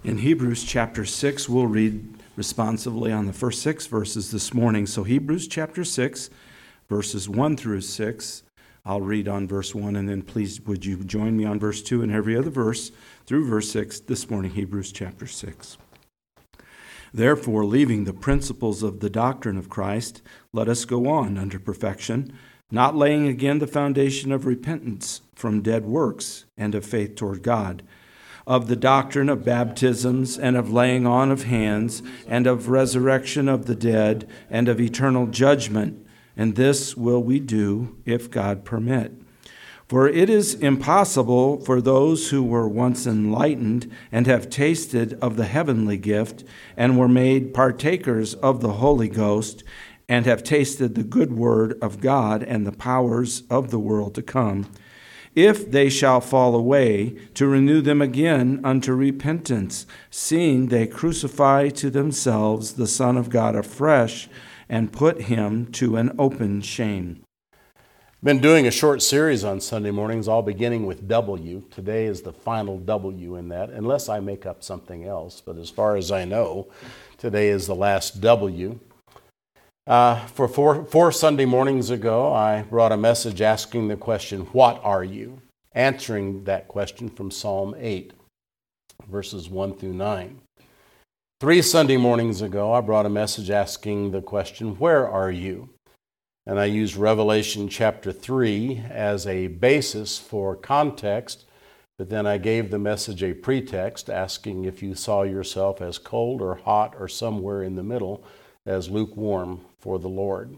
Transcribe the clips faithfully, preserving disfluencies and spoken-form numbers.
In Hebrews chapter six, we'll read responsively on the first six verses this morning. So Hebrews chapter six, verses one through six. I'll read on verse one, and then please would you join me on verse two and every other verse through verse six this morning, Hebrews chapter six. Therefore, leaving the principles of the doctrine of Christ, let us go on unto perfection, not laying again the foundation of repentance from dead works and of faith toward God, of the doctrine of baptisms and of laying on of hands and of resurrection of the dead and of eternal judgment. And this will we do if God permit. For it is impossible for those who were once enlightened and have tasted of the heavenly gift and were made partakers of the Holy Ghost and have tasted the good word of God and the powers of the world to come, if they shall fall away, to renew them again unto repentance, seeing they crucify to themselves the Son of God afresh and put him to an open shame. Been doing a short series on Sunday mornings, all beginning with W. Today is the final W in that, unless I make up something else. But as far as I know, today is the last W. Uh, for four, four Sunday mornings ago, I brought a message asking the question, what are you? Answering that question from Psalm eight, verses one through nine. Three Sunday mornings ago, I brought a message asking the question, where are you? And I used Revelation chapter three as a basis for context, but then I gave the message a pretext, asking if you saw yourself as cold or hot or somewhere in the middle, as lukewarm for the Lord.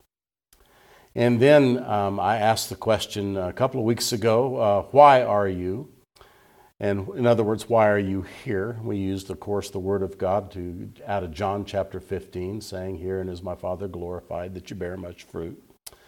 And then um, I asked the question a couple of weeks ago, uh, why are you? And in other words, why are you here? We used, of course, the Word of God to out of John chapter fifteen, saying, herein is my Father glorified, that you bear much fruit.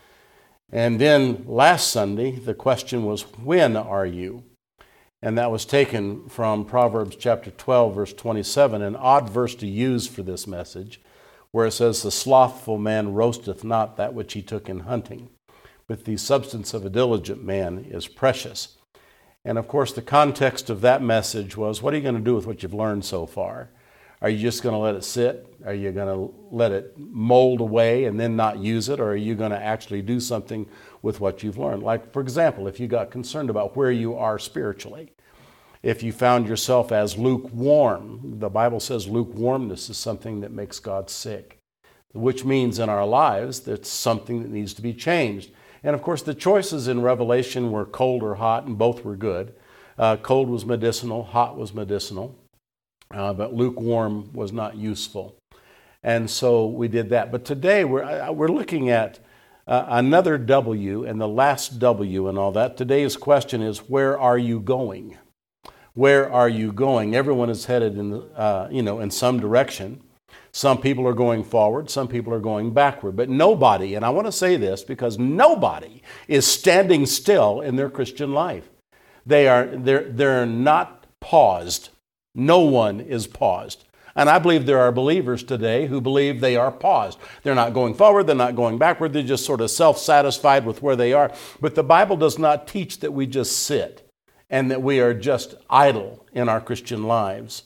And then last Sunday, the question was, when are you? And that was taken from Proverbs chapter twelve, verse twenty-seven, an odd verse to use for this message, where it says, the slothful man roasteth not that which he took in hunting, but the substance of a diligent man is precious. And of course, the context of that message was, what are you going to do with what you've learned so far? Are you just going to let it sit? Are you going to let it mold away and then not use it? Or are you going to actually do something with what you've learned? Like, for example, if you got concerned about where you are spiritually, if you found yourself as lukewarm, the Bible says lukewarmness is something that makes God sick, which means in our lives that's something that needs to be changed. And of course, the choices in Revelation were cold or hot, and both were good. Uh, cold was medicinal, hot was medicinal, uh, but lukewarm was not useful. And so we did that. But today we're, we're looking at uh, another W and the last W and all that. Today's question is, where are you going? Where are you going? Everyone is headed in, uh, you know, in some direction. Some people are going forward, some people are going backward, but nobody, and I want to say this because nobody is standing still in their Christian life. They are, they're, they're not paused. No one is paused. And I believe there are believers today who believe they are paused. They're not going forward, they're not going backward, they're just sort of self-satisfied with where they are. But the Bible does not teach that we just sit and that we are just idle in our Christian lives.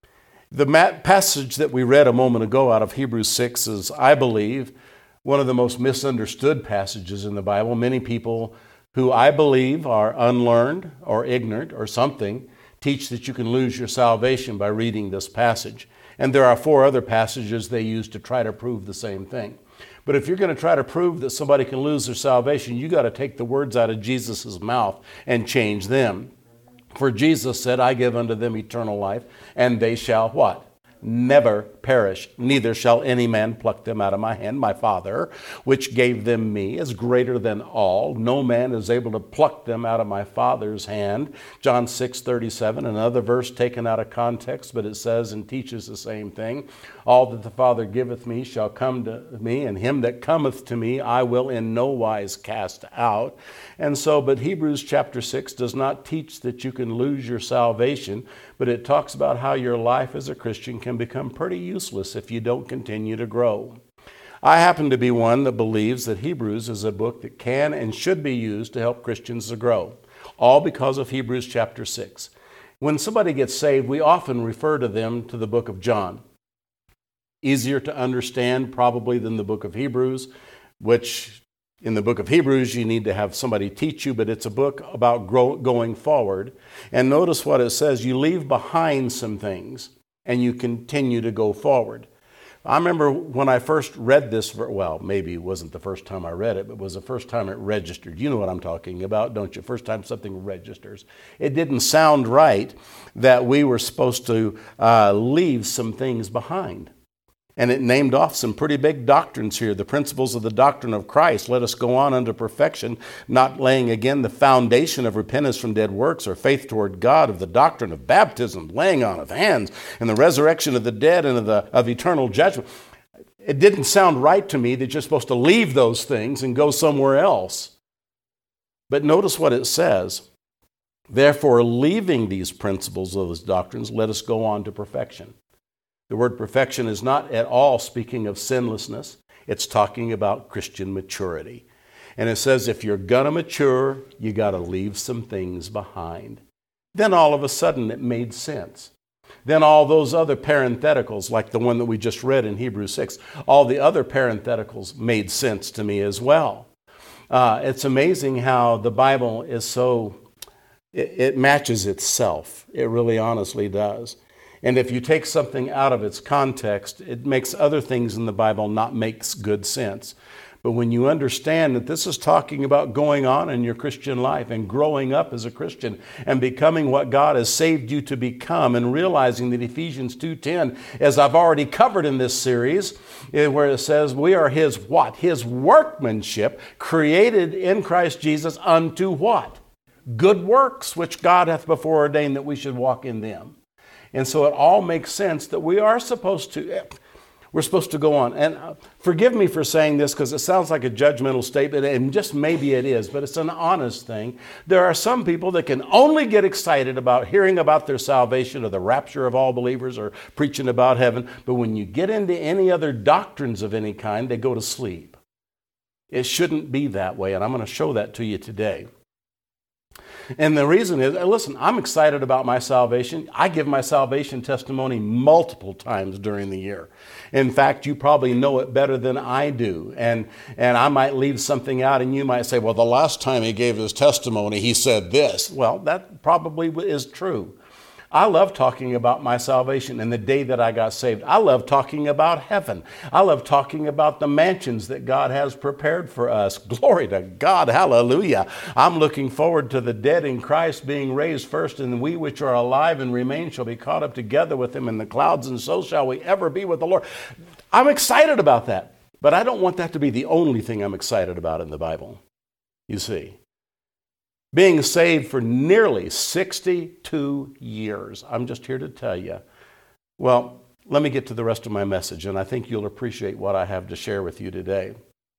The passage that we read a moment ago out of Hebrews six is, I believe, one of the most misunderstood passages in the Bible. Many people who I believe are unlearned or ignorant or something teach that you can lose your salvation by reading this passage. And there are four other passages they use to try to prove the same thing. But if you're going to try to prove that somebody can lose their salvation, you got to take the words out of Jesus' mouth and change them. For Jesus said, I give unto them eternal life, and they shall what? Never perish, neither shall any man pluck them out of my hand. My Father, which gave them me, is greater than all. No man is able to pluck them out of my Father's hand. John six thirty-seven, another verse taken out of context, but it says and teaches the same thing. All that the Father giveth me shall come to me, and him that cometh to me I will in no wise cast out. And so, but Hebrews chapter six does not teach that you can lose your salvation, but it talks about how your life as a Christian can become pretty useless if you don't continue to grow. I happen to be one that believes that Hebrews is a book that can and should be used to help Christians to grow, all because of Hebrews chapter six. When somebody gets saved, we often refer to them to the book of John. Easier to understand probably than the book of Hebrews, which in the book of Hebrews you need to have somebody teach you, but it's a book about grow, going forward. And notice what it says, you leave behind some things and you continue to go forward. I remember when I first read this, well, maybe it wasn't the first time I read it, but it was the first time it registered. You know what I'm talking about, don't you? First time something registers. It didn't sound right that we were supposed to uh, leave some things behind. And it named off some pretty big doctrines here. The principles of the doctrine of Christ. Let us go on unto perfection, not laying again the foundation of repentance from dead works or faith toward God, of the doctrine of baptism, laying on of hands, and the resurrection of the dead and of, the, of eternal judgment. It didn't sound right to me that you're supposed to leave those things and go somewhere else. But notice what it says. Therefore, leaving these principles of those doctrines, let us go on to perfection. The word perfection is not at all speaking of sinlessness. It's talking about Christian maturity. And it says if you're going to mature, you got to leave some things behind. Then all of a sudden it made sense. Then all those other parentheticals, like the one that we just read in Hebrews six, all the other parentheticals made sense to me as well. Uh, it's amazing how the Bible is so, it, it matches itself. It really honestly does. And if you take something out of its context, it makes other things in the Bible not make good sense. But when you understand that this is talking about going on in your Christian life and growing up as a Christian and becoming what God has saved you to become, and realizing that Ephesians two ten, as I've already covered in this series, where it says we are His what? His workmanship, created in Christ Jesus unto what? Good works, which God hath before ordained that we should walk in them. And so it all makes sense that we are supposed to, we're supposed to go on. And uh, forgive me for saying this because it sounds like a judgmental statement, and just maybe it is, but it's an honest thing. There are some people that can only get excited about hearing about their salvation or the rapture of all believers or preaching about heaven, but when you get into any other doctrines of any kind, they go to sleep. It shouldn't be that way, and I'm going to show that to you today. And the reason is, listen, I'm excited about my salvation. I give my salvation testimony multiple times during the year. In fact, you probably know it better than I do. And, and I might leave something out and you might say, well, the last time he gave his testimony, he said this. Well, that probably is true. I love talking about my salvation and the day that I got saved. I love talking about heaven. I love talking about the mansions that God has prepared for us. Glory to God. Hallelujah. I'm looking forward to the dead in Christ being raised first, and we which are alive and remain shall be caught up together with him in the clouds, and so shall we ever be with the Lord. I'm excited about that, but I don't want that to be the only thing I'm excited about in the Bible. You see. Being saved for nearly sixty-two years. I'm just here to tell you. Well, let me get to the rest of my message, and I think you'll appreciate what I have to share with you today.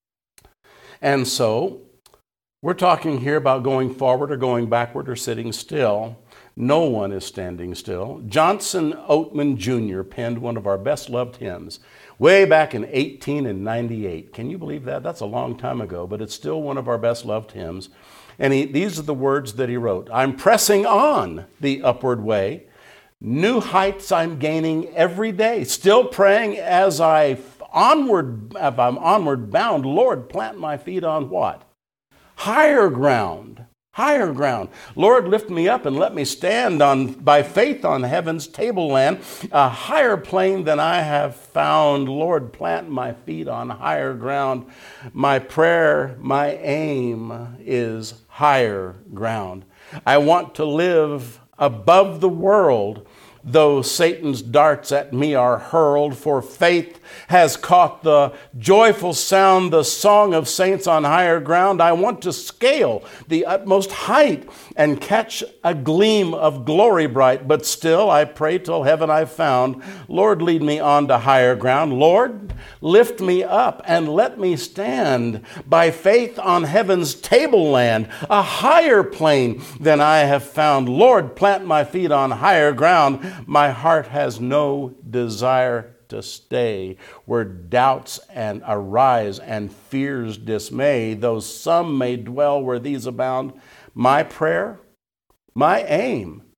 And so, we're talking here about going forward or going backward or sitting still. No one is standing still. Johnson Oatman Junior penned one of our best-loved hymns way back in eighteen ninety-eight. Can you believe that? That's a long time ago, but it's still one of our best-loved hymns. And he, these are the words that he wrote. I'm pressing on the upward way. New heights I'm gaining every day. Still praying as I onward, if I'm onward bound, Lord, plant my feet on what? Higher ground. Higher ground. Lord, lift me up and let me stand on by faith on heaven's tableland, a higher plane than I have found. Lord, plant my feet on higher ground. My prayer, my aim is higher ground. I want to live above the world, though Satan's darts at me are hurled, for faith has caught the joyful sound, the song of saints on higher ground. I want to scale the utmost height and catch a gleam of glory bright, but still I pray till heaven I've found. Lord, lead me on to higher ground. Lord, lift me up and let me stand by faith on heaven's tableland, a higher plane than I have found. Lord, plant my feet on higher ground. My heart has no desire to stay where doubts and arise and fears dismay, though some may dwell where these abound. My prayer, my aim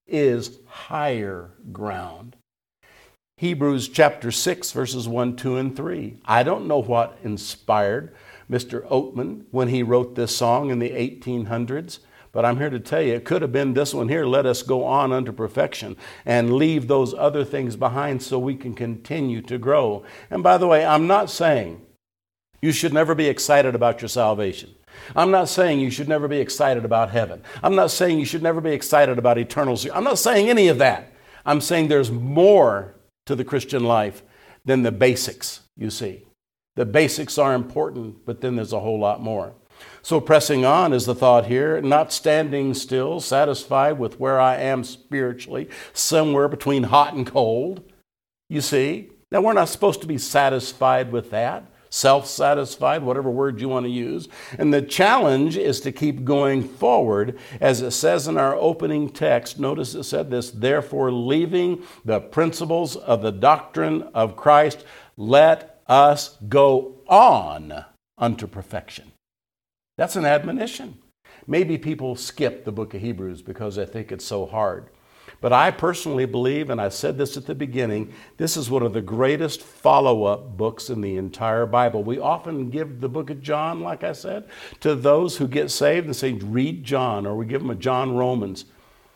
is higher ground. Hebrews chapter six, verses one, two, and three. I don't know what inspired Mister Oatman when he wrote this song in the eighteen hundreds, but I'm here to tell you, it could have been this one here, let us go on unto perfection and leave those other things behind so we can continue to grow. And by the way, I'm not saying you should never be excited about your salvation. I'm not saying you should never be excited about heaven. I'm not saying you should never be excited about eternal security. I'm not saying any of that. I'm saying there's more to the Christian life than the basics, you see. The basics are important, but then there's a whole lot more. So pressing on is the thought here, not standing still, satisfied with where I am spiritually, somewhere between hot and cold, you see. Now, we're not supposed to be satisfied with that. Self-satisfied, whatever word you want to use. And the challenge is to keep going forward, as it says in our opening text. Notice it said this, therefore, leaving the principles of the doctrine of Christ, let us go on unto perfection. That's an admonition. Maybe people skip the book of Hebrews because they think it's so hard. But I personally believe, and I said this at the beginning, this is one of the greatest follow-up books in the entire Bible. We often give the book of John, like I said, to those who get saved and say, read John, or we give them a John Romans.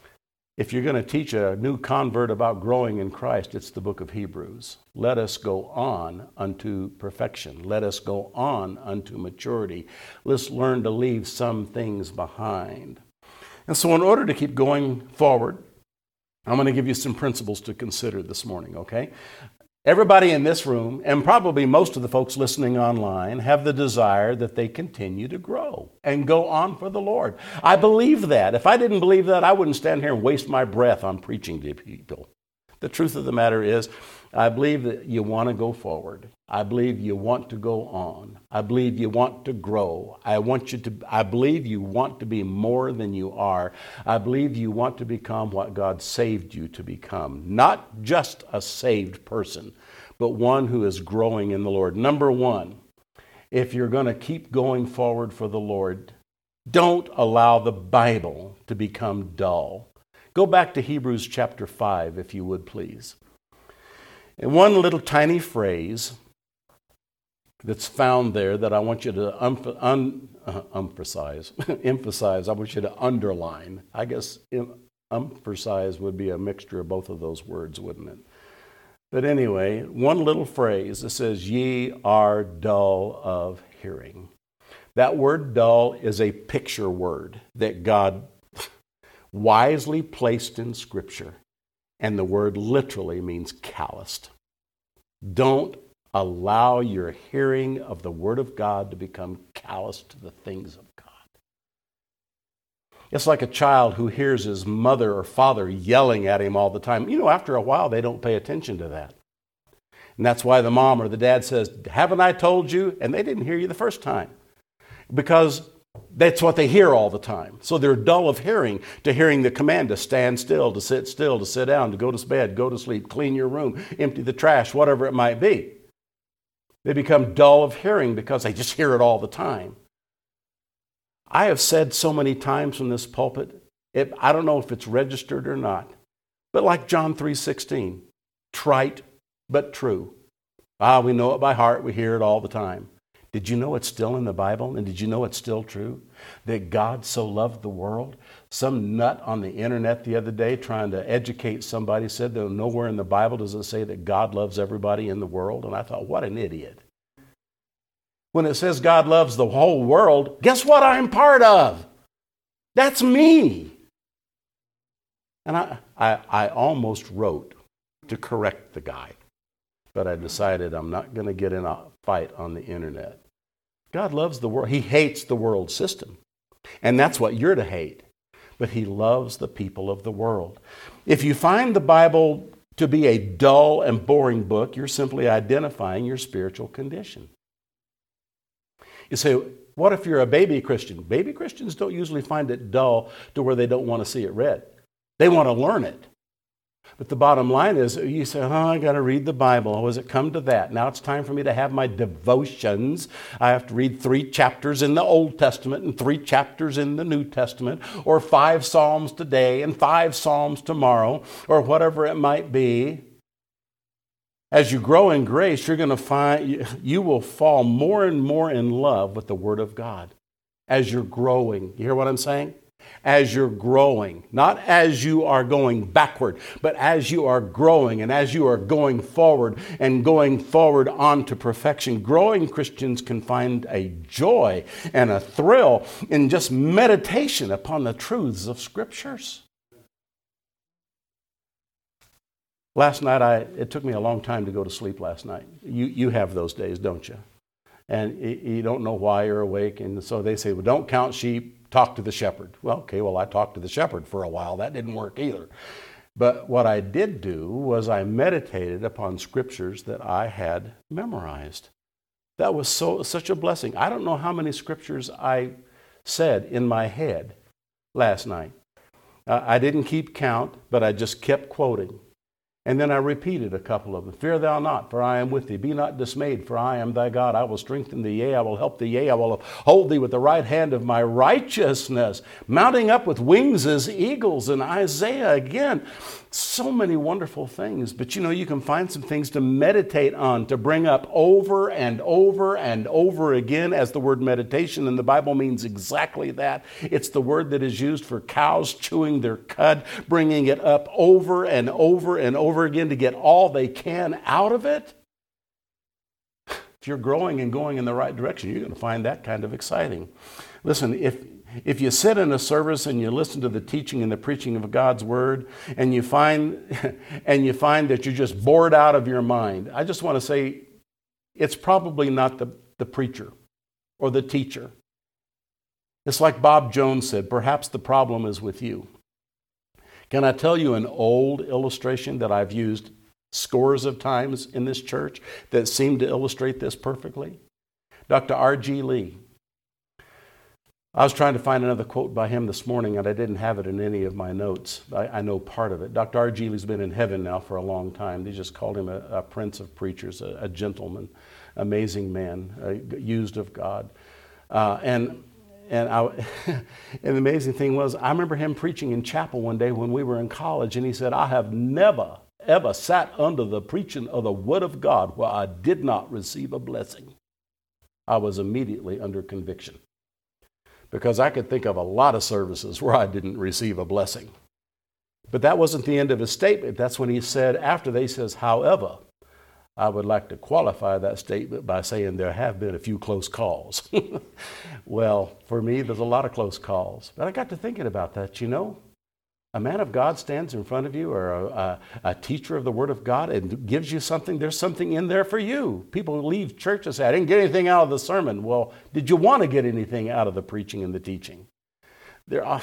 If you're going to teach a new convert about growing in Christ, it's the book of Hebrews. Let us go on unto perfection. Let us go on unto maturity. Let's learn to leave some things behind. And so in order to keep going forward, I'm going to give you some principles to consider this morning, okay? Everybody in this room, and probably most of the folks listening online, have the desire that they continue to grow and go on for the Lord. I believe that. If I didn't believe that, I wouldn't stand here and waste my breath on preaching to people. The truth of the matter is, I believe that you want to go forward. I believe you want to go on. I believe you want to grow. I want you to, I believe you want to be more than you are. I believe you want to become what God saved you to become. Not just a saved person, but one who is growing in the Lord. Number one, if you're going to keep going forward for the Lord, don't allow the Bible to become dull. Go back to Hebrews chapter five, if you would, please. And one little tiny phrase that's found there that I want you to um, un, uh, emphasize, emphasize, I want you to underline. I guess em, emphasize would be a mixture of both of those words, wouldn't it? But anyway, one little phrase that says, ye are dull of hearing. That word dull is a picture word that God wisely placed in Scripture. And the word literally means calloused. Don't allow your hearing of the Word of God to become callous to the things of God. It's like a child who hears his mother or father yelling at him all the time. You know, after a while, they don't pay attention to that. And that's why the mom or the dad says, haven't I told you? And they didn't hear you the first time. Because that's what they hear all the time. So they're dull of hearing to hearing the command to stand still, to sit still, to sit down, to go to bed, go to sleep, clean your room, empty the trash, whatever it might be. They become dull of hearing because they just hear it all the time. I have said so many times from this pulpit, it, I don't know if it's registered or not, but like John three sixteen, trite but true. Ah, we know it by heart, we hear it all the time. Did you know it's still in the Bible? And did you know it's still true? That God so loved the world? Some nut on the internet the other day trying to educate somebody said that nowhere in the Bible does it say that God loves everybody in the world. And I thought, what an idiot. When it says God loves the whole world, guess what I'm part of? That's me. And I, I, I almost wrote to correct the guy. But I decided I'm not going to get in a fight on the internet. God loves the world. He hates the world system. And that's what you're to hate. But he loves the people of the world. If you find the Bible to be a dull and boring book, you're simply identifying your spiritual condition. You say, what if you're a baby Christian? Baby Christians don't usually find it dull to where they don't want to see it read. They want to learn it. But the bottom line is, you say, oh, I got to read the Bible. Oh, has it come to that? Now it's time for me to have my devotions. I have to read three chapters in the Old Testament and three chapters in the New Testament, or five Psalms today and five Psalms tomorrow, or whatever it might be. As you grow in grace, you're going to find, you will fall more and more in love with the Word of God as you're growing. You hear what I'm saying? As you're growing, not as you are going backward, but as you are growing and as you are going forward and going forward on to perfection. Growing Christians can find a joy and a thrill in just meditation upon the truths of Scriptures. Last night, I it took me a long time to go to sleep last night. You, you have those days, don't you? And you don't know why you're awake. And so they say, well, don't count sheep. Talk to the shepherd. Well, okay, well, I talked to the shepherd for a while. That didn't work either. But what I did do was I meditated upon scriptures that I had memorized. That was so such a blessing. I don't know how many scriptures I said in my head last night. Uh, I didn't keep count, but I just kept quoting. And then I repeated a couple of them. Fear thou not, for I am with thee. Be not dismayed, for I am thy God. I will strengthen thee, yea, I will help thee, yea, I will hold thee with the right hand of my righteousness. Mounting up with wings as eagles. And Isaiah again. So many wonderful things. But you know, you can find some things to meditate on, to bring up over and over and over again, as the word meditation in the Bible means exactly that. It's the word that is used for cows chewing their cud, bringing it up over and over and over again to get all they can out of it. If you're growing and going in the right direction, you're going to find that kind of exciting. Listen, if If you sit in a service and you listen to the teaching and the preaching of God's word, and you find and you find that you're just bored out of your mind, I just want to say it's probably not the, the preacher or the teacher. It's like Bob Jones said, perhaps the problem is with you. Can I tell you an old illustration that I've used scores of times in this church that seemed to illustrate this perfectly? Doctor R G Lee. I was trying to find another quote by him this morning, and I didn't have it in any of my notes. I, I know part of it. Doctor R G Lee's been in heaven now for a long time. They just called him a, a prince of preachers, a, a gentleman, amazing man, uh, used of God. Uh, and and, I, and the amazing thing was, I remember him preaching in chapel one day when we were in college, and he said, I have never, ever sat under the preaching of the Word of God where I did not receive a blessing. I was immediately under conviction, because I could think of a lot of services where I didn't receive a blessing. But that wasn't the end of his statement. That's when he said, after they says, however, I would like to qualify that statement by saying there have been a few close calls. Well, for me, there's a lot of close calls. But I got to thinking about that, you know. A man of God stands in front of you, or a, a, a teacher of the Word of God, and gives you something. There's something in there for you. People leave church and say, I didn't get anything out of the sermon. Well, did you want to get anything out of the preaching and the teaching? There are,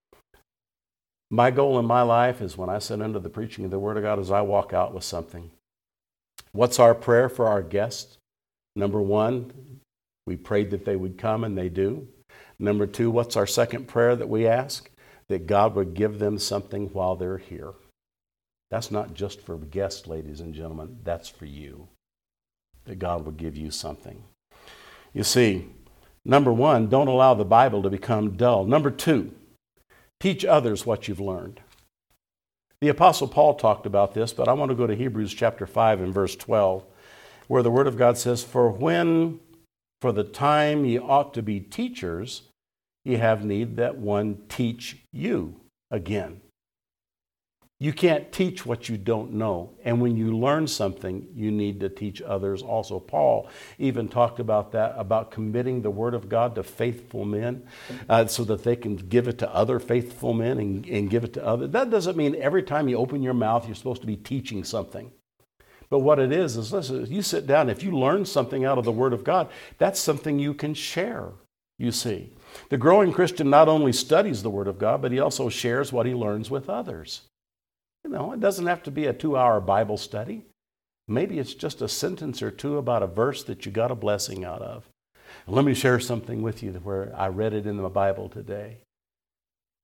my goal in my life is when I sit under the preaching of the Word of God is I walk out with something. What's our prayer for our guests? Number one, we prayed that they would come, and they do. Number two, what's our second prayer that we ask? That God would give them something while they're here. That's not just for guests, ladies and gentlemen. That's for you. That God would give you something. You see, number one, don't allow the Bible to become dull. Number two, teach others what you've learned. The Apostle Paul talked about this, but I want to go to Hebrews chapter five and verse twelve, where the Word of God says, For when, for the time ye ought to be teachers, you have need that one teach you again. You can't teach what you don't know. And when you learn something, you need to teach others also. Paul even talked about that, about committing the Word of God to faithful men uh, so that they can give it to other faithful men and, and give it to others. That doesn't mean every time you open your mouth, you're supposed to be teaching something. But what it is, is listen, you sit down, if you learn something out of the Word of God, that's something you can share, you see. The growing Christian not only studies the Word of God, but he also shares what he learns with others. You know, it doesn't have to be a two-hour Bible study. Maybe it's just a sentence or two about a verse that you got a blessing out of. Let me share something with you where I read it in the Bible today.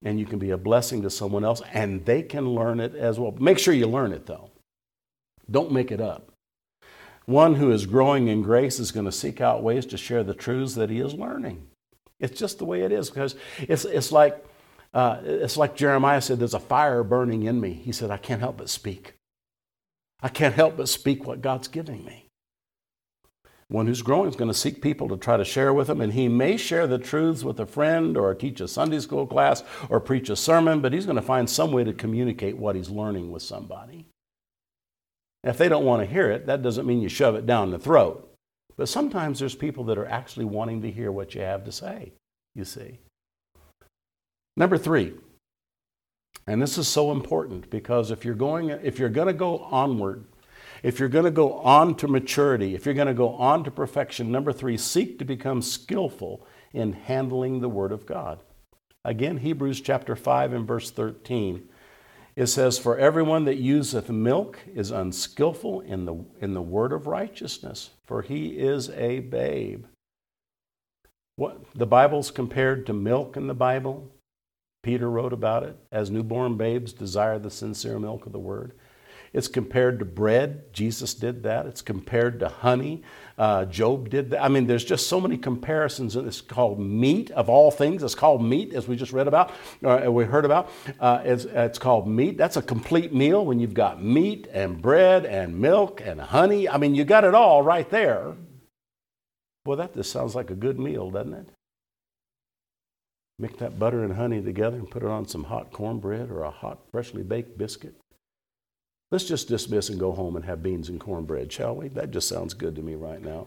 and you can be a blessing to someone else, and they can learn it as well. Make sure you learn it, though. Don't make it up. One who is growing in grace is going to seek out ways to share the truths that he is learning. It's just the way it is, because it's, it's like uh, it's like Jeremiah said, there's a fire burning in me. He said, I can't help but speak. I can't help but speak what God's giving me. One who's growing is going to seek people to try to share with them, and he may share the truths with a friend or teach a Sunday school class or preach a sermon, but he's going to find some way to communicate what he's learning with somebody. If they don't want to hear it, that doesn't mean you shove it down the throat. But sometimes there's people that are actually wanting to hear what you have to say, you see. Number three, and this is so important, because if you're going, if you're going to go onward, if you're going to go on to maturity, if you're going to go on to perfection, number three, seek to become skillful in handling the Word of God. Again, Hebrews chapter five and verse thirteen. It says, for everyone that useth milk is unskillful in the, in the word of righteousness, for he is a babe. What, the Bible's compared to milk in the Bible. Peter wrote about it, as newborn babes desire the sincere milk of the word. It's compared to bread. Jesus did that. It's compared to honey. Uh, Job did that. I mean, there's just so many comparisons. It's called meat of all things. It's called meat, as we just read about, or we heard about. Uh, it's, it's called meat. That's a complete meal when you've got meat and bread and milk and honey. I mean, you got it all right there. Well, that just sounds like a good meal, doesn't it? Mix that butter and honey together and put it on some hot cornbread or a hot, freshly baked biscuit. Let's just dismiss and go home and have beans and cornbread, shall we? That just sounds good to me right now.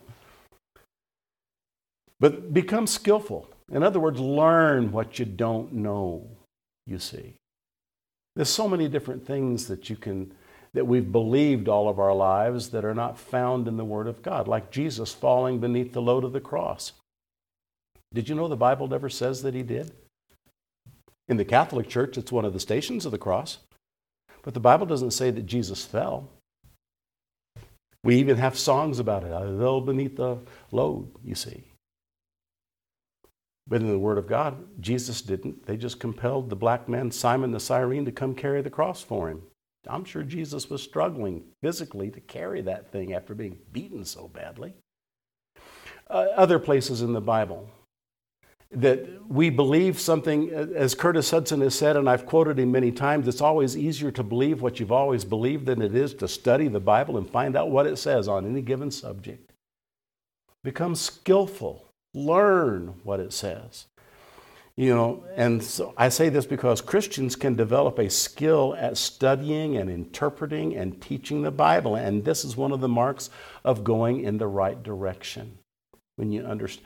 But become skillful. In other words, learn what you don't know, you see. There's so many different things that you can, that we've believed all of our lives that are not found in the Word of God, like Jesus falling beneath the load of the cross. Did you know the Bible never says that he did? In the Catholic Church, it's one of the stations of the cross. But the Bible doesn't say that Jesus fell. We even have songs about it. I fell beneath the load, you see. But in the Word of God, Jesus didn't. They just compelled the black man, Simon the Cyrene, to come carry the cross for him. I'm sure Jesus was struggling physically to carry that thing after being beaten so badly. Uh, other places in the Bible that we believe something, as Curtis Hudson has said, and I've quoted him many times, it's always easier to believe what you've always believed than it is to study the Bible and find out what it says on any given subject. Become skillful. Learn what it says. You know, and so I say this because Christians can develop a skill at studying and interpreting and teaching the Bible, and this is one of the marks of going in the right direction. When you understand.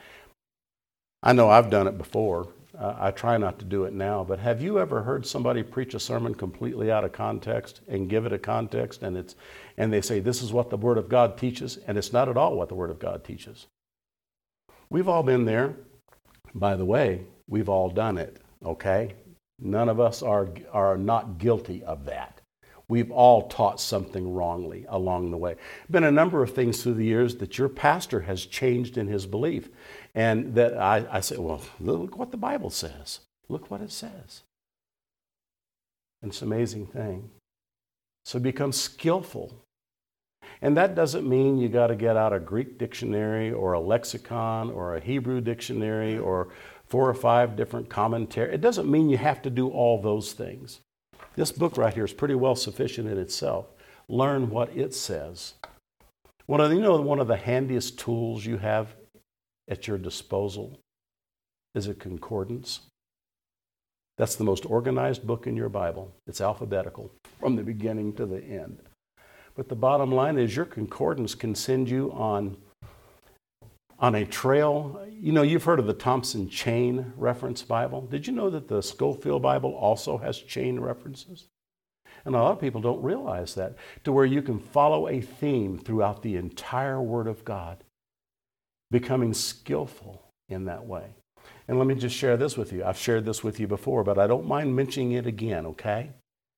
I know I've done it before. Uh, I try not to do it now, but have you ever heard somebody preach a sermon completely out of context and give it a context, and it's and they say this is what the Word of God teaches, and it's not at all what the Word of God teaches? We've all been there. By the way, we've all done it, okay? None of us are are not guilty of that. We've all taught something wrongly along the way. Been a number of things through the years that your pastor has changed in his belief. And that I, I say, well, look what the Bible says. Look what it says. And it's an amazing thing. So become skillful. And that doesn't mean you got to get out a Greek dictionary or a lexicon or a Hebrew dictionary or four or five different commentaries. It doesn't mean you have to do all those things. This book right here is pretty well sufficient in itself. Learn what it says. One of the, you know, one of the handiest tools you have at your disposal is a concordance. That's the most organized book in your Bible. It's alphabetical from the beginning to the end. But the bottom line is your concordance can send you on, on a trail. You know, you've heard of the Thompson Chain Reference Bible. Did you know that the Scofield Bible also has chain references? And a lot of people don't realize that, to where you can follow a theme throughout the entire Word of God, becoming skillful in that way. And let me just share this with you. I've shared this with you before, but I don't mind mentioning it again, okay?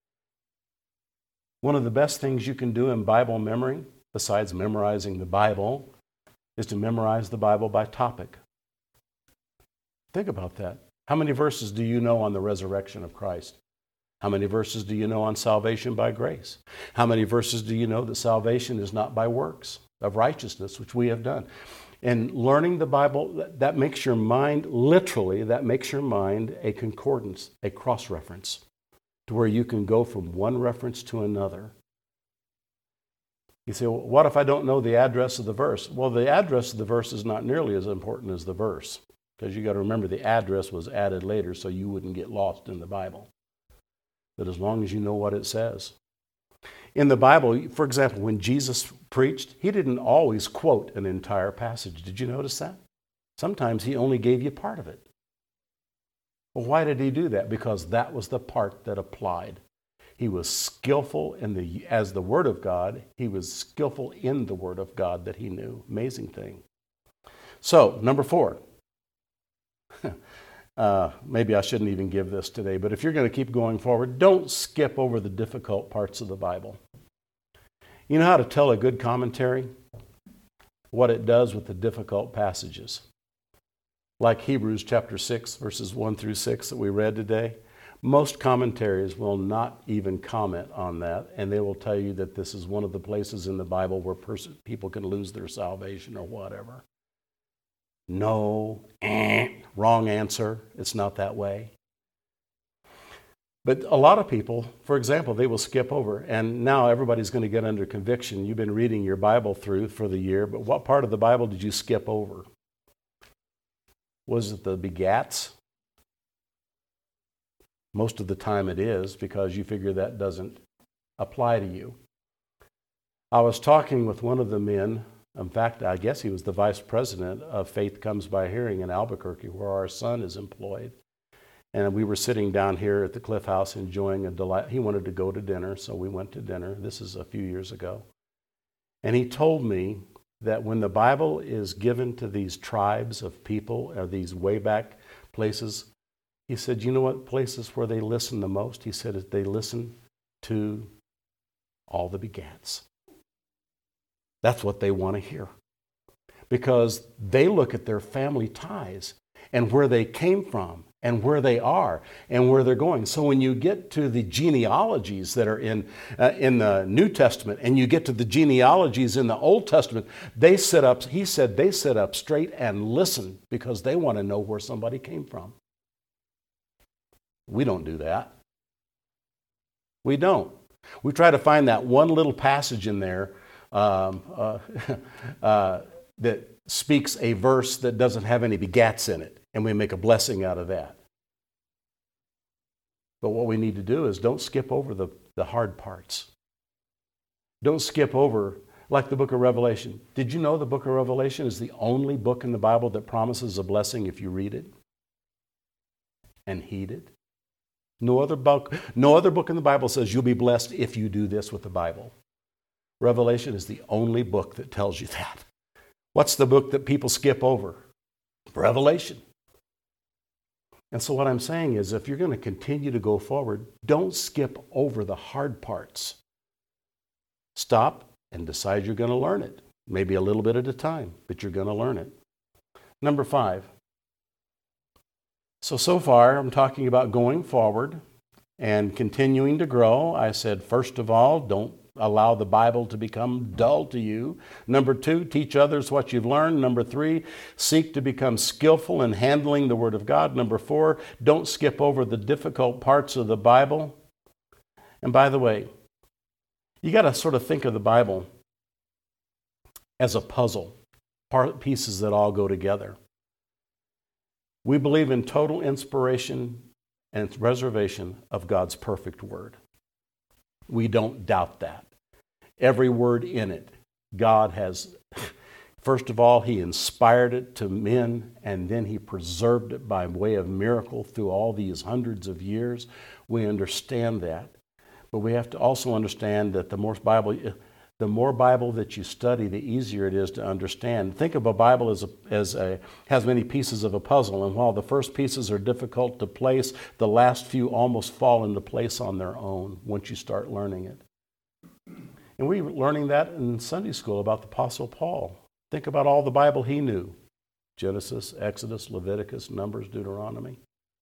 One of the best things you can do in Bible memory, besides memorizing the Bible, is to memorize the Bible by topic. Think about that. How many verses do you know on the resurrection of Christ? How many verses do you know on salvation by grace? How many verses do you know that salvation is not by works of righteousness, which we have done? And learning the Bible, that makes your mind, literally, that makes your mind a concordance, a cross-reference, to where you can go from one reference to another. You say, well, what if I don't know the address of the verse? Well, the address of the verse is not nearly as important as the verse, because you got to remember the address was added later so you wouldn't get lost in the Bible. But as long as you know what it says. In the Bible, for example, when Jesus preached, he didn't always quote an entire passage. Did you notice that? Sometimes he only gave you part of it. Well, why did he do that? Because that was the part that applied. He was skillful in the, as the Word of God, he was skillful in the Word of God that he knew. Amazing thing. So, number four. uh, maybe I shouldn't even give this today, but if you're going to keep going forward, don't skip over the difficult parts of the Bible. You know how to tell a good commentary? What it does with the difficult passages. Like Hebrews chapter six, verses one through six that we read today. Most commentaries will not even comment on that, and they will tell you that this is one of the places in the Bible where pers- people can lose their salvation or whatever. No, eh, wrong answer. It's not that way. But a lot of people, for example, they will skip over, and now everybody's going to get under conviction. You've been reading your Bible through for the year, but what part of the Bible did you skip over? Was it the begats? Most of the time it is, because you figure that doesn't apply to you. I was talking with one of the men. In fact, I guess he was the vice president of Faith Comes by Hearing in Albuquerque, where our son is employed. And we were sitting down here at the Cliff House enjoying a delight. He wanted to go to dinner, so we went to dinner. This is a few years ago. And he told me that when the Bible is given to these tribes of people, or these way back places, he said, you know what places where they listen the most? He said they listen to all the begats. That's what they want to hear. Because they look at their family ties and where they came from and where they are and where they're going. So when you get to the genealogies that are in, uh, in the New Testament and you get to the genealogies in the Old Testament, they sit up, he said they sit up straight and listen because they want to know where somebody came from. We don't do that. We don't. We try to find that one little passage in there um, uh, uh, that speaks a verse that doesn't have any begats in it, and we make a blessing out of that. But what we need to do is don't skip over the, the hard parts. Don't skip over, like the book of Revelation. Did you know the book of Revelation is the only book in the Bible that promises a blessing if you read it and heed it? No other book, no other book in the Bible says you'll be blessed if you do this with the Bible. Revelation is the only book that tells you that. What's the book that people skip over? Revelation. And so what I'm saying is, if you're going to continue to go forward, don't skip over the hard parts. Stop and decide you're going to learn it. Maybe a little bit at a time, but you're going to learn it. Number five. So, so far, I'm talking about going forward and continuing to grow. I said, first of all, don't allow the Bible to become dull to you. Number two, teach others what you've learned. Number three, seek to become skillful in handling the Word of God. Number four, don't skip over the difficult parts of the Bible. And by the way, you got to sort of think of the Bible as a puzzle, part pieces that all go together. We believe in total inspiration and reservation of God's perfect word. We don't doubt that. Every word in it, God has, first of all, He inspired it to men, and then He preserved it by way of miracle through all these hundreds of years. We understand that. But we have to also understand that the more Bible, the more Bible that you study, the easier it is to understand. Think of a Bible as a, as a has many pieces of a puzzle, and while the first pieces are difficult to place, the last few almost fall into place on their own once you start learning it. And we were learning that in Sunday school about the Apostle Paul. Think about all the Bible he knew: Genesis, Exodus, Leviticus, Numbers, Deuteronomy.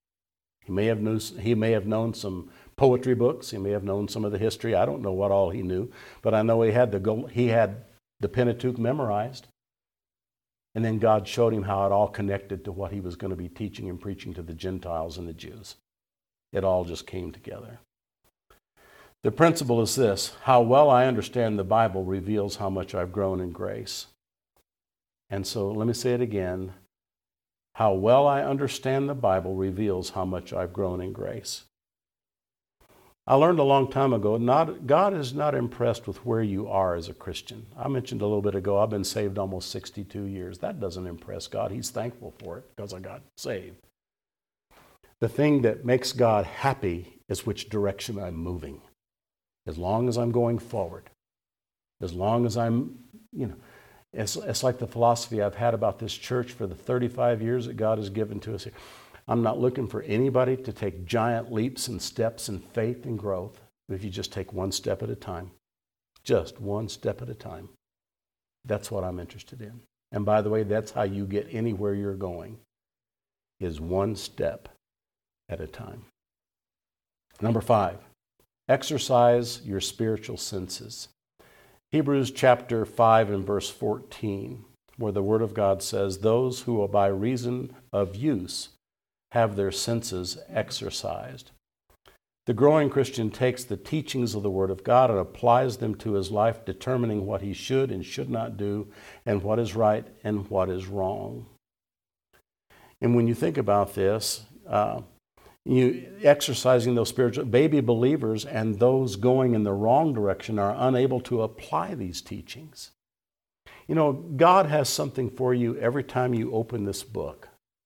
He may have knew, he may have known some poetry books. He may have known some of the history. I don't know what all he knew, but I know he had the he had the Pentateuch memorized. And then God showed him how it all connected to what he was going to be teaching and preaching to the Gentiles and the Jews. It all just came together. The principle is this: how well I understand the Bible reveals how much I've grown in grace. And so let me say it again. How well I understand the Bible reveals how much I've grown in grace. I learned a long time ago, not, God is not impressed with where you are as a Christian. I mentioned a little bit ago, I've been saved almost sixty-two years. That doesn't impress God. He's thankful for it because I got saved. The thing that makes God happy is which direction I'm moving. As long as I'm going forward, as long as I'm, you know, it's, it's like the philosophy I've had about this church for the thirty-five years that God has given to us here. I'm not looking for anybody to take giant leaps and steps in faith and growth. If you just take one step at a time, just one step at a time. That's what I'm interested in. And by the way, that's how you get anywhere you're going, is one step at a time. Number five, exercise your spiritual senses. Hebrews chapter five and verse fourteen, where the Word of God says, those who by reason of use have their senses exercised. The growing Christian takes the teachings of the Word of God and applies them to his life, determining what he should and should not do, and what is right and what is wrong. And when you think about this, uh, you exercising those spiritual, baby believers and those going in the wrong direction are unable to apply these teachings. You know, God has something for you every time you open this book.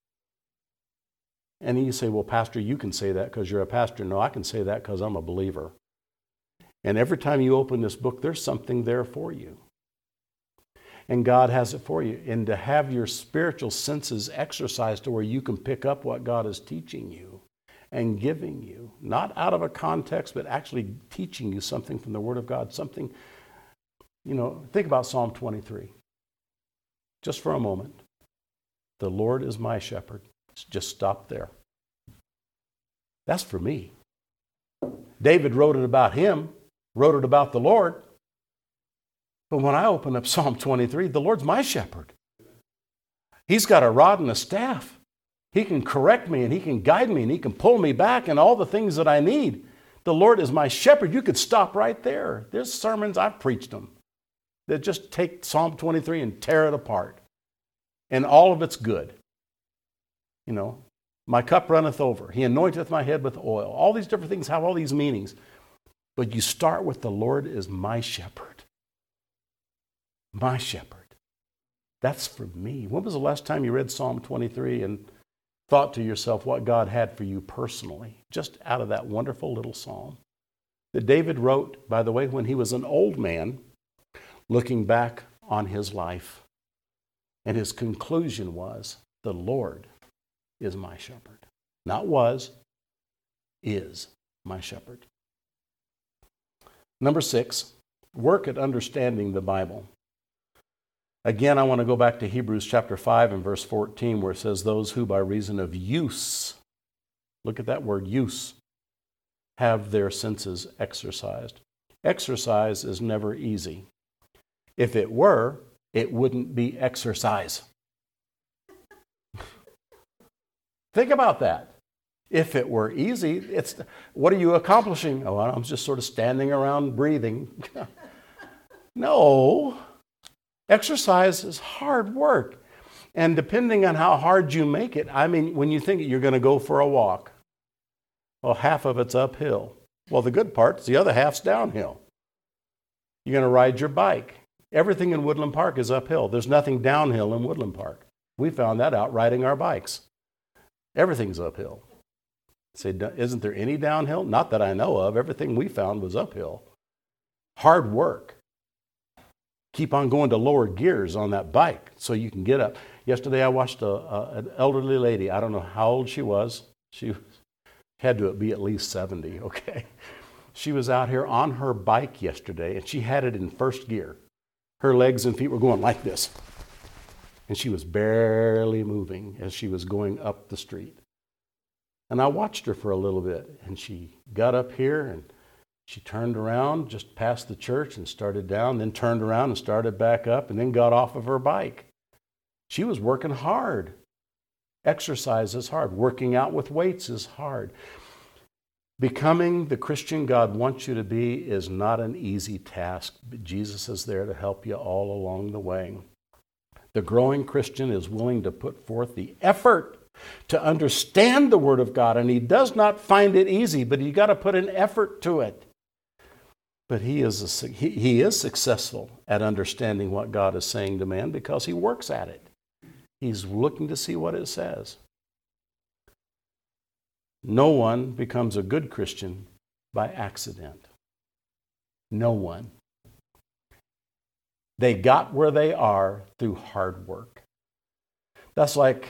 And you say, well, Pastor, you can say that because you're a pastor. No, I can say that because I'm a believer. And every time you open this book, there's something there for you. And God has it for you. And to have your spiritual senses exercised to where you can pick up what God is teaching you and giving you, not out of a context, but actually teaching you something from the Word of God, something, you know, think about Psalm twenty-three. Just for a moment. The Lord is my shepherd. Just stop there. That's for me. David wrote it about him, wrote it about the Lord. But when I open up Psalm twenty-three, the Lord's my shepherd. He's got a rod and a staff. He can correct me and he can guide me and he can pull me back and all the things that I need. The Lord is my shepherd. You could stop right there. There's sermons, I've preached them, that just take Psalm twenty-three and tear it apart. And all of it's good. You know, my cup runneth over. He anointeth my head with oil. All these different things have all these meanings. But you start with the Lord is my shepherd. My shepherd. That's for me. When was the last time you read Psalm twenty-three and thought to yourself what God had for you personally, just out of that wonderful little psalm that David wrote, by the way, when he was an old man, looking back on his life. And his conclusion was, the Lord is my shepherd. Not was, is my shepherd. Number six, work at understanding the Bible. Again, I want to go back to Hebrews chapter five and verse fourteen, where it says, those who by reason of use, look at that word, use, have their senses exercised. Exercise is never easy. If it were, it wouldn't be exercise. Think about that. If it were easy, it's what are you accomplishing? Oh, I'm just sort of standing around breathing. No. Exercise is hard work. And depending on how hard you make it, I mean, when you think you're going to go for a walk, well, half of it's uphill. Well, the good part's the other half's downhill. You're going to ride your bike. Everything in Woodland Park is uphill. There's nothing downhill in Woodland Park. We found that out riding our bikes. Everything's uphill. Say, isn't there any downhill? Not that I know of. Everything we found was uphill. Hard work. Keep on going to lower gears on that bike so you can get up. Yesterday I watched a, a, an elderly lady. I don't know how old she was. She had to be at least seventy, okay? She was out here on her bike yesterday, and she had it in first gear. Her legs and feet were going like this. And she was barely moving as she was going up the street. And I watched her for a little bit, and she got up here and she turned around just past the church and started down, then turned around and started back up, and then got off of her bike. She was working hard. Exercise is hard. Working out with weights is hard. Becoming the Christian God wants you to be is not an easy task, but Jesus is there to help you all along the way. The growing Christian is willing to put forth the effort to understand the Word of God, and he does not find it easy, but you got to put an effort to it. But he is a, he, he is successful at understanding what God is saying to man because he works at it. He's looking to see what it says. No one becomes a good Christian by accident. No one. They got where they are through hard work. That's like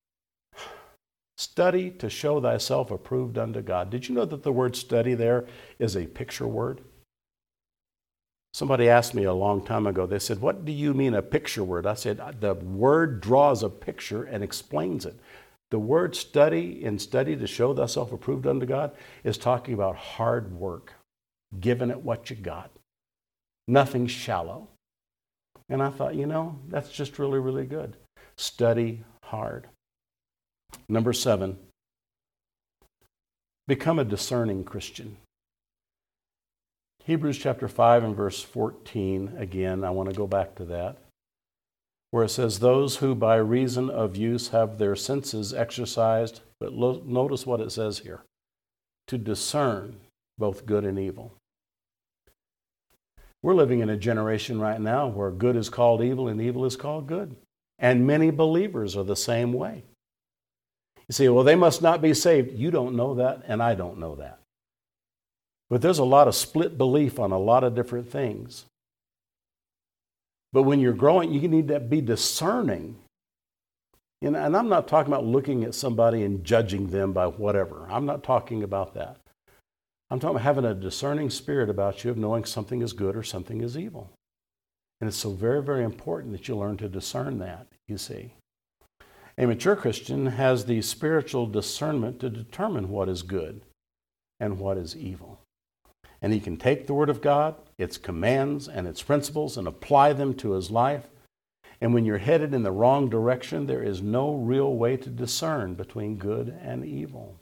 study to show thyself approved unto God. Did you know that the word study there is a picture word? Somebody asked me a long time ago, they said, what do you mean a picture word? I said, the word draws a picture and explains it. The word study in study to show thyself approved unto God is talking about hard work, giving it what you got. Nothing shallow. And I thought, you know, that's just really, really good. Study hard. Number seven, become a discerning Christian. Hebrews chapter five and verse fourteen, again, I want to go back to that, where it says, those who by reason of use have their senses exercised, but lo- notice what it says here, to discern both good and evil. We're living in a generation right now where good is called evil and evil is called good. And many believers are the same way. You say, well, they must not be saved. You don't know that, and I don't know that. But there's a lot of split belief on a lot of different things. But when you're growing, you need to be discerning. And, and I'm not talking about looking at somebody and judging them by whatever. I'm not talking about that. I'm talking about having a discerning spirit about you of knowing something is good or something is evil. And it's so very, very important that you learn to discern that, you see. A mature Christian has the spiritual discernment to determine what is good and what is evil. And he can take the Word of God, its commands and its principles, and apply them to his life. And when you're headed in the wrong direction, there is no real way to discern between good and evil.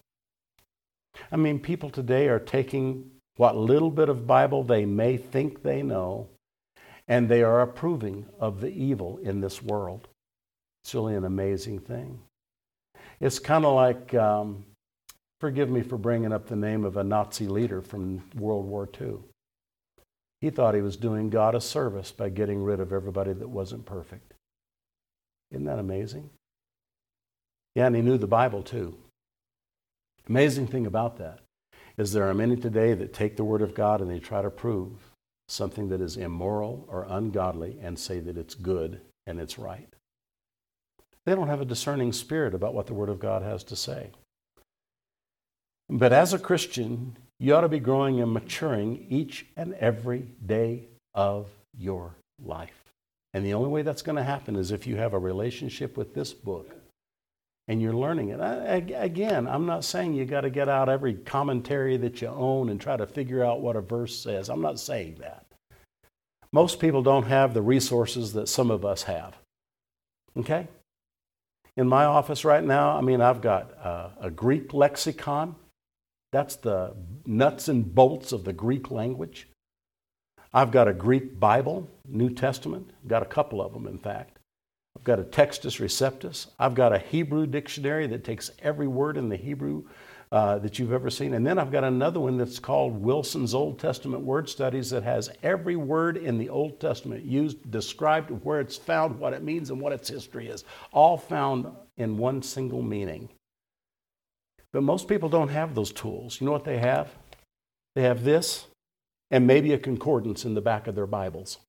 I mean, people today are taking what little bit of Bible they may think they know, and they are approving of the evil in this world. It's really an amazing thing. It's kind of like, um, forgive me for bringing up the name of a Nazi leader from World War Two. He thought he was doing God a service by getting rid of everybody that wasn't perfect. Isn't that amazing? Yeah, and he knew the Bible too. Amazing thing about that is there are many today that take the Word of God and they try to prove something that is immoral or ungodly and say that it's good and it's right. They don't have a discerning spirit about what the Word of God has to say. But as a Christian, you ought to be growing and maturing each and every day of your life. And the only way that's going to happen is if you have a relationship with this book and you're learning it. I, again, I'm not saying you got to get out every commentary that you own and try to figure out what a verse says. I'm not saying that. Most people don't have the resources that some of us have. Okay? In my office right now, I mean, I've got uh, a Greek lexicon. That's the nuts and bolts of the Greek language. I've got a Greek Bible, New Testament. I've got a couple of them, in fact. I've got a Textus Receptus. I've got a Hebrew dictionary that takes every word in the Hebrew uh, that you've ever seen. And then I've got another one that's called Wilson's Old Testament Word Studies that has every word in the Old Testament used, described, where it's found, what it means, and what its history is. All found in one single meaning. But most people don't have those tools. You know what they have? They have this and maybe a concordance in the back of their Bibles.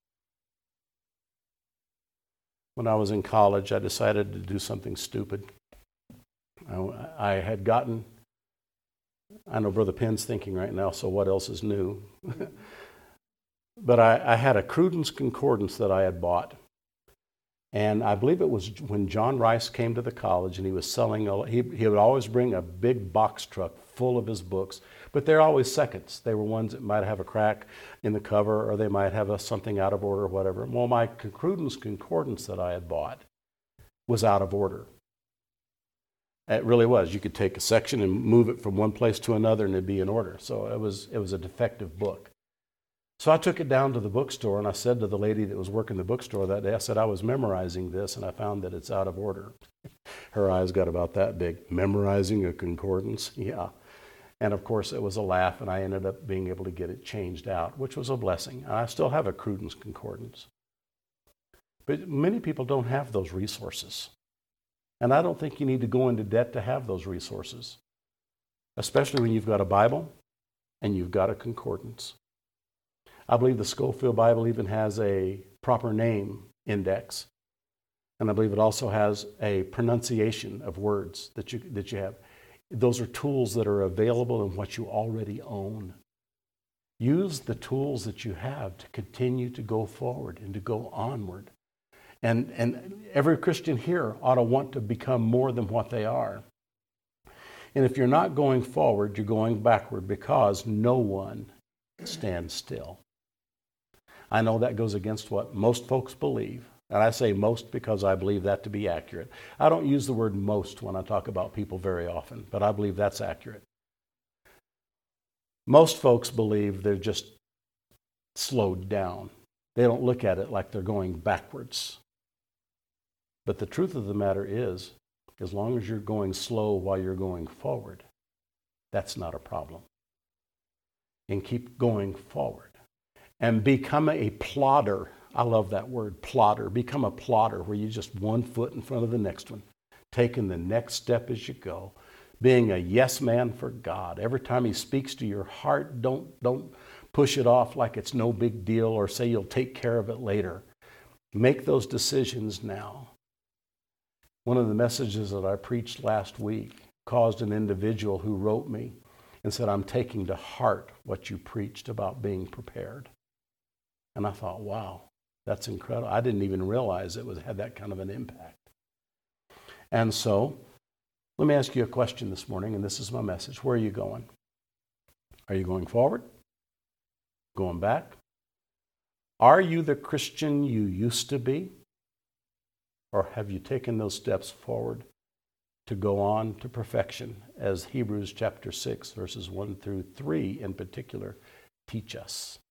When I was in college, I decided to do something stupid. I, I had gotten, I know Brother Penn's thinking right now, so what else is new? But I, I had a Cruden's Concordance that I had bought. And I believe it was when John Rice came to the college and he was selling, a, he, he would always bring a big box truck full of his books, but they're always seconds. They were ones that might have a crack in the cover, or they might have a, something out of order or whatever. Well, my Concordance Concordance that I had bought was out of order. It really was. You could take a section and move it from one place to another and it'd be in order. So it was, it was a defective book. So I took it down to the bookstore and I said to the lady that was working the bookstore that day, I said, I was memorizing this and I found that it's out of order. Her eyes got about that big. Memorizing a concordance? Yeah. And of course it was a laugh and I ended up being able to get it changed out, which was a blessing. And I still have a Cruden's Concordance. But many people don't have those resources. And I don't think you need to go into debt to have those resources, especially when you've got a Bible and you've got a concordance. I believe the Scofield Bible even has a proper name index. And I believe it also has a pronunciation of words that you, that you have. Those are tools that are available in what you already own. Use the tools that you have to continue to go forward and to go onward. And, and every Christian here ought to want to become more than what they are. And if you're not going forward, you're going backward, because no one stands still. I know that goes against what most folks believe. And I say most because I believe that to be accurate. I don't use the word most when I talk about people very often, but I believe that's accurate. Most folks believe they're just slowed down. They don't look at it like they're going backwards. But the truth of the matter is, as long as you're going slow while you're going forward, that's not a problem. And keep going forward. And become a plodder. I love that word, plodder. Become a plodder, where you just one foot in front of the next one, taking the next step as you go, being a yes man for God. Every time he speaks to your heart, don't, don't push it off like it's no big deal or say you'll take care of it later. Make those decisions now. One of the messages that I preached last week caused an individual who wrote me and said, I'm taking to heart what you preached about being prepared. And I thought, wow, that's incredible. I didn't even realize it was had that kind of an impact. And so, let me ask you a question this morning, and this is my message. Where are you going? Are you going forward? Going back? Are you the Christian you used to be? Or have you taken those steps forward to go on to perfection, as Hebrews chapter six, verses one through three in particular, teach us?